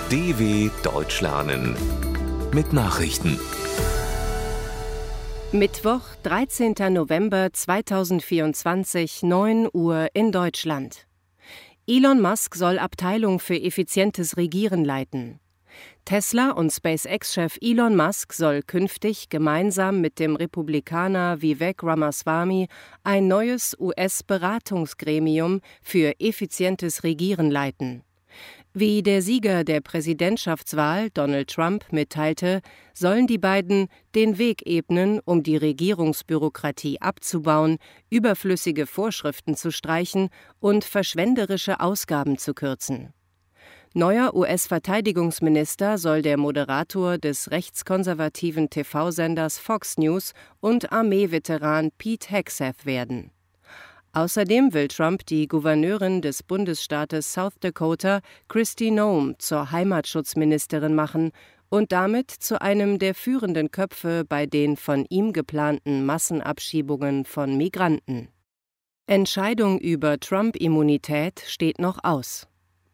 DW Deutsch lernen mit Nachrichten. Mittwoch, 13. November 2024, 9 Uhr in Deutschland. Elon Musk soll Abteilung für effizientes Regieren leiten. Tesla- und SpaceX-Chef Elon Musk soll künftig gemeinsam mit dem Republikaner Vivek Ramaswamy ein neues US-Beratungsgremium für effizientes Regieren leiten. Wie der Sieger der Präsidentschaftswahl, Donald Trump, mitteilte, sollen die beiden den Weg ebnen, um die Regierungsbürokratie abzubauen, überflüssige Vorschriften zu streichen und verschwenderische Ausgaben zu kürzen. Neuer US-Verteidigungsminister soll der Moderator des rechtskonservativen TV-Senders Fox News und Armeeveteran Pete Hegseth werden. Außerdem will Trump die Gouverneurin des Bundesstaates South Dakota, Kristi Noem, zur Heimatschutzministerin machen und damit zu einem der führenden Köpfe bei den von ihm geplanten Massenabschiebungen von Migranten. Entscheidung über Trump-Immunität steht noch aus.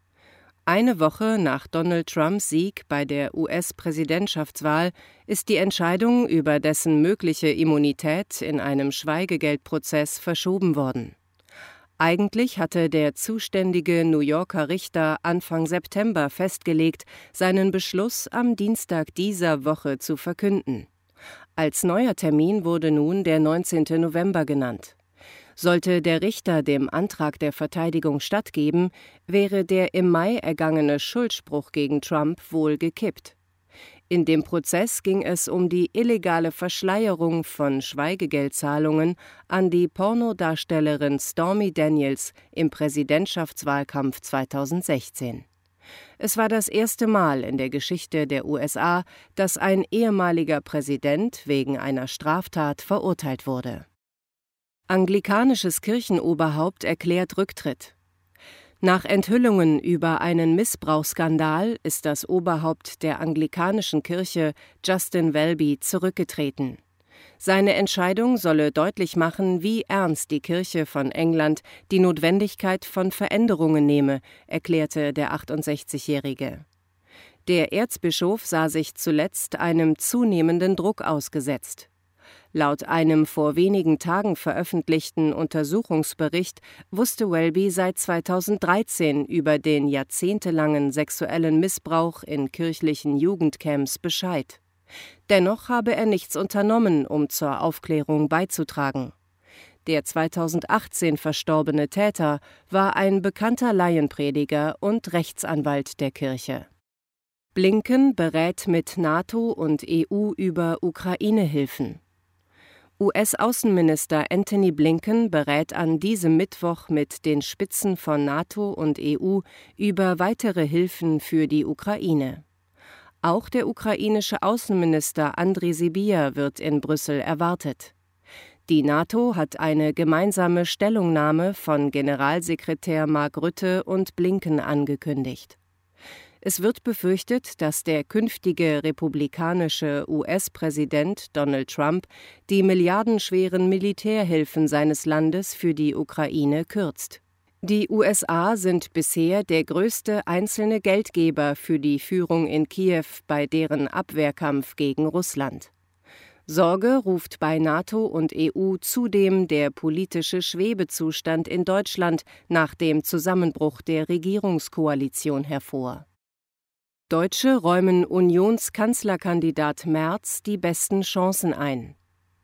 Eine Woche nach Donald Trumps Sieg bei der US-Präsidentschaftswahl ist die Entscheidung über dessen mögliche Immunität in einem Schweigegeldprozess verschoben worden. Eigentlich hatte der zuständige New Yorker Richter Anfang September festgelegt, seinen Beschluss am Dienstag dieser Woche zu verkünden. Als neuer Termin wurde nun der 19. November genannt. Sollte der Richter dem Antrag der Verteidigung stattgeben, wäre der im Mai ergangene Schuldspruch gegen Trump wohl gekippt. In dem Prozess ging es um die illegale Verschleierung von Schweigegeldzahlungen an die Pornodarstellerin Stormy Daniels im Präsidentschaftswahlkampf 2016. Es war das erste Mal in der Geschichte der USA, dass ein ehemaliger Präsident wegen einer Straftat verurteilt wurde. Anglikanisches Kirchenoberhaupt erklärt Rücktritt. Nach Enthüllungen über einen Missbrauchsskandal ist das Oberhaupt der anglikanischen Kirche, Justin Welby, zurückgetreten. Seine Entscheidung solle deutlich machen, wie ernst die Kirche von England die Notwendigkeit von Veränderungen nehme, erklärte der 68-Jährige. Der Erzbischof sah sich zuletzt einem zunehmenden Druck ausgesetzt. Laut einem vor wenigen Tagen veröffentlichten Untersuchungsbericht wusste Welby seit 2013 über den jahrzehntelangen sexuellen Missbrauch in kirchlichen Jugendcamps Bescheid. Dennoch habe er nichts unternommen, um zur Aufklärung beizutragen. Der 2018 verstorbene Täter war ein bekannter Laienprediger und Rechtsanwalt der Kirche. Blinken berät mit NATO und EU über Ukraine-Hilfen. US-Außenminister Antony Blinken berät an diesem Mittwoch mit den Spitzen von NATO und EU über weitere Hilfen für die Ukraine. Auch der ukrainische Außenminister Andriy Sybiha wird in Brüssel erwartet. Die NATO hat eine gemeinsame Stellungnahme von Generalsekretär Mark Rutte und Blinken angekündigt. Es wird befürchtet, dass der künftige republikanische US-Präsident Donald Trump die milliardenschweren Militärhilfen seines Landes für die Ukraine kürzt. Die USA sind bisher der größte einzelne Geldgeber für die Führung in Kiew bei deren Abwehrkampf gegen Russland. Sorge ruft bei NATO und EU zudem der politische Schwebezustand in Deutschland nach dem Zusammenbruch der Regierungskoalition hervor. Deutsche räumen Unionskanzlerkandidat Merz die besten Chancen ein.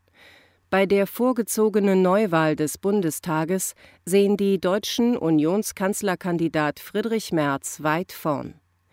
Bei der vorgezogenen Neuwahl des Bundestages sehen die Deutschen Unionskanzlerkandidat Friedrich Merz weit vorn.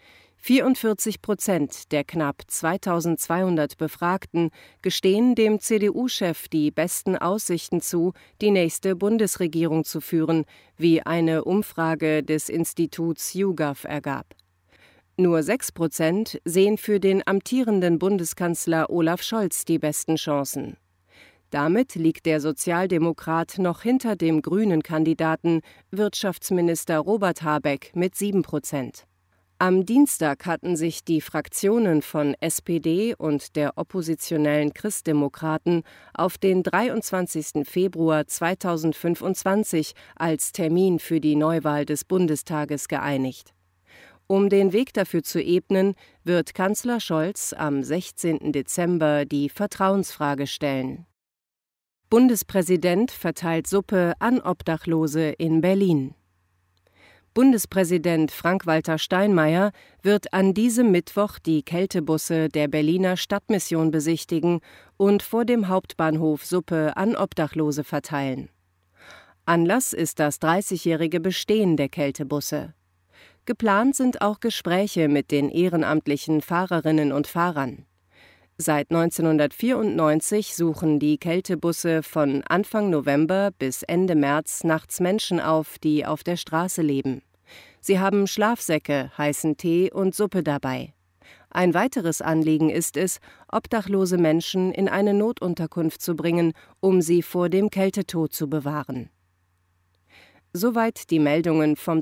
44% der knapp 2200 Befragten gestehen dem CDU-Chef die besten Aussichten zu, die nächste Bundesregierung zu führen, wie eine Umfrage des Instituts YouGov ergab. Nur 6% sehen für den amtierenden Bundeskanzler Olaf Scholz die besten Chancen. Damit liegt der Sozialdemokrat noch hinter dem grünen Kandidaten Wirtschaftsminister Robert Habeck mit 7%. Am Dienstag hatten sich die Fraktionen von SPD und der oppositionellen Christdemokraten auf den 23. Februar 2025 als Termin für die Neuwahl des Bundestages geeinigt. Um den Weg dafür zu ebnen, wird Kanzler Scholz am 16. Dezember die Vertrauensfrage stellen. Bundespräsident verteilt Suppe an Obdachlose in Berlin. Bundespräsident Frank-Walter Steinmeier wird an diesem Mittwoch die Kältebusse der Berliner Stadtmission besichtigen und vor dem Hauptbahnhof Suppe an Obdachlose verteilen. Anlass ist das 30-jährige Bestehen der Kältebusse. Geplant sind auch Gespräche mit den ehrenamtlichen Fahrerinnen und Fahrern. Seit 1994 suchen die Kältebusse von Anfang November bis Ende März nachts Menschen auf, die auf der Straße leben. Sie haben Schlafsäcke, heißen Tee und Suppe dabei. Ein weiteres Anliegen ist es, obdachlose Menschen in eine Notunterkunft zu bringen, um sie vor dem Kältetod zu bewahren. Soweit die Meldungen vom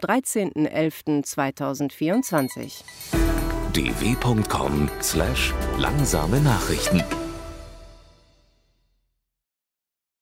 13.11.2024. dw.com/langsame Nachrichten